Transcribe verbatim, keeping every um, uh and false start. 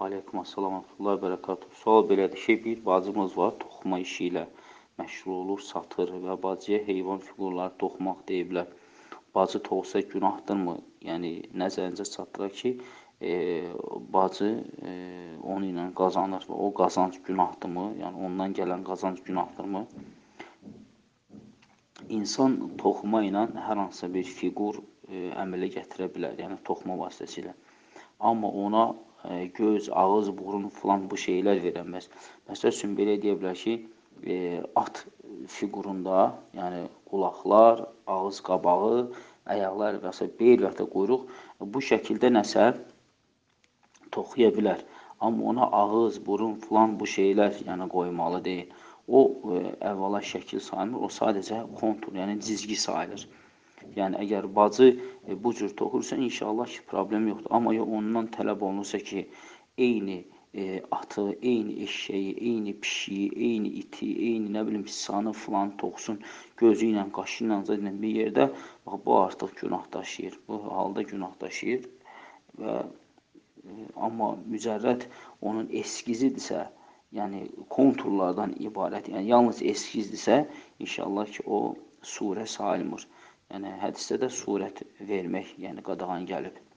Aleyküm assalam, Allah bərəkatuhu. Sual belədir ki, bir bacımız var, toxuma işi ilə məşğul olur, satır və bacıya heyvan fiqurları toxumaq deyiblər. Bacı toxusa günahdırmı? Yəni, nəzərinizə çatdıraq ki, e, bacı e, onu ilə qazanır və o qazanc günahdırmı? Yəni, ondan gələn qazanc günahdırmı? İnsan toxuma ilə hər hansısa bir fiqur e, əmələ gətirə bilər, yəni toxuma vasitəsilə. Amma ona e, göz, ağız, burun filan bu şeylər verəməz. Məsəl üçün, belə deyə bilər ki, e, at fiqurunda, yəni qulaqlar, ağız qabağı, ayaqlar və s. bel və ya quyruq bu şəkildə nəsə toxuya bilər. Amma ona ağız, burun filan bu şeylər yəni qoymalı deyil. O e, əvvəla şəkil sayılmır, o sadəcə kontur, yəni cizgi sayılır. Yəni, əgər bacı e, bu cür toxursa, inşallah ki, problem yoxdur. Amma ya ondan tələb olunursa ki, eyni e, atı, eyni eşeği, eyni pişiyi, eyni iti, eyni nə bilim sisanı filan toxusun, gözü ilə, qaşı ilə, ilə bir yerdə, bax, bu artıq günah daşıyır. Bu halda günah daşıyır. Və, e, amma mücərrəd onun eskizidirsə, yəni konturlardan ibarət, yəni yalnız eskizdirsə, inşallah ki, o surə sayılmır. Yəni, hədisdə də surət vermək, yəni qadağan gəlib.